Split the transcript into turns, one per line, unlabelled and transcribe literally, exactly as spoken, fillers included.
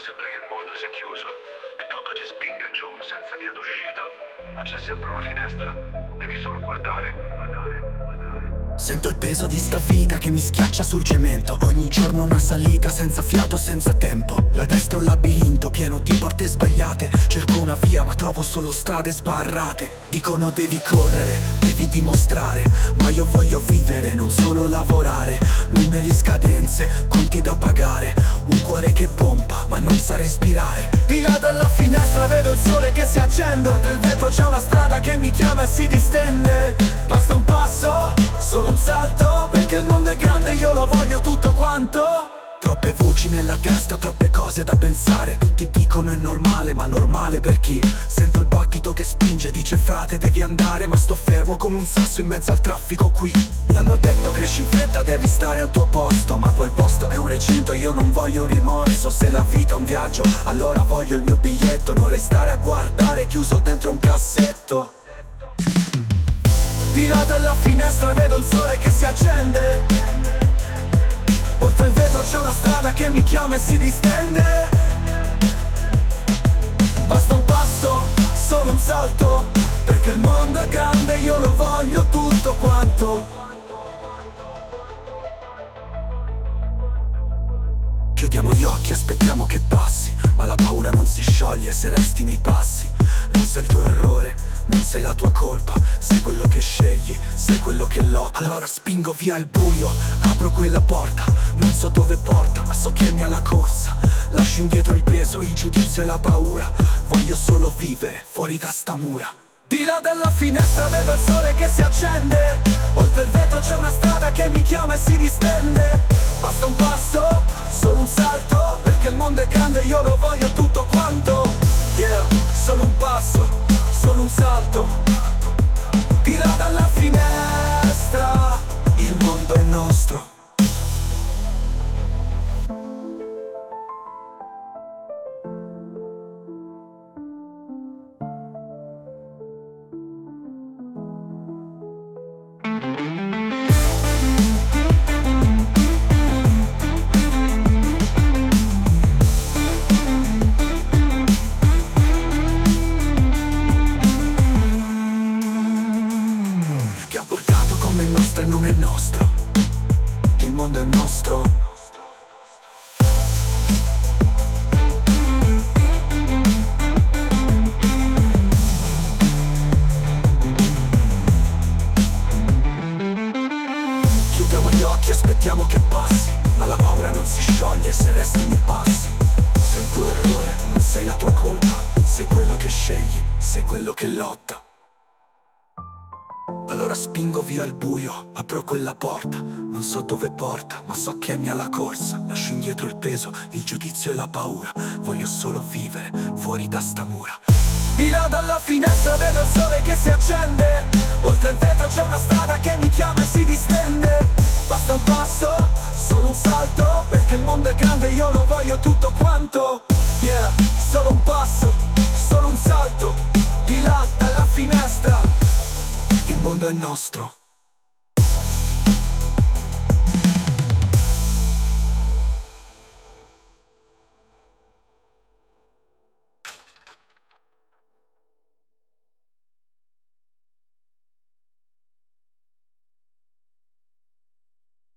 sembra che il mondo si è chiuso e tutto ti spinge giù senza via d'uscita. Ma c'è sempre una finestra, devi solo guardare, guardare, guardare.
Sento il peso di sta vita che mi schiaccia sul cemento. Ogni giorno una salita senza fiato, senza tempo. La destra è un labirinto pieno di porte sbagliate. Cerco una via ma trovo solo strade sbarrate. Dicono devi correre, devi dimostrare, ma io voglio vivere, non solo lavorare. Numeri, scadenze, conti da pagare. Un cuore che pompa ma non sa respirare. Di là dalla finestra vedo il sole che si accende. Nel vetro c'è una strada che mi chiama e si distende. Basta un passo, solo un salto, perché il mondo è grande e io lo voglio tutto quanto. Troppe voci nella testa, troppe cose da pensare. Tutti dicono è normale, ma normale per chi? Sento il battito che spinge, dice frate devi andare, ma sto fermo come un sasso in mezzo al traffico qui. Mi hanno detto cresci in fretta, devi stare al tuo posto, ma quel posto è un recinto, io non voglio rimorso. Se la vita è un viaggio, allora voglio il mio biglietto. Non restare a guardare chiuso dentro un cassetto. Di là dalla finestra vedo il sole che si accende. Oltre il vetro c'è una strada che mi chiama e si distende. Basta un passo, solo un salto, perché il mondo è grande e io lo voglio tutto quanto. Chiudiamo gli occhi, aspettiamo che passi, ma la paura non si scioglie se resti nei passi. Non sei il tuo errore, non sei la tua colpa, sei quello che scegli, sei quello che lotta. Allora spingo via il buio, apro quella porta, non so dove porta, ma so che mi ha la corsa. Lascio indietro il peso, il giudizio e la paura, voglio solo vivere fuori da sta mura. Di là dalla finestra vedo il sole che si accende. Oltre il vetro c'è una strada che mi chiama e si distende. Basta un passo, solo un salto, perché il mondo è grande e io lo voglio tutto quanto. Yeah, solo un passo, solo un salto. Di là dalla finestra, il mondo è nostro. Il nostro non è nostro, il mondo è nostro. Chiudiamo gli occhi, aspettiamo che passi, ma la paura non si scioglie se resti nei passi. Sei il tuo errore, non sei la tua colpa, sei quello che scegli, sei quello che lotta. Allora spingo via il buio, apro quella porta, non so dove porta, ma so che mi ha la corsa. Lascio indietro il peso, il giudizio e la paura, voglio solo vivere fuori da sta mura. Di là dalla finestra vedo il sole che si accende. Oltre il vetro c'è una strada che mi chiama e si distende. Basta un passo, solo un salto, perché il mondo è grande e io lo voglio tutto quanto. Yeah, solo un passo, solo un salto. Di là dalla finestra, il mondo è nostro.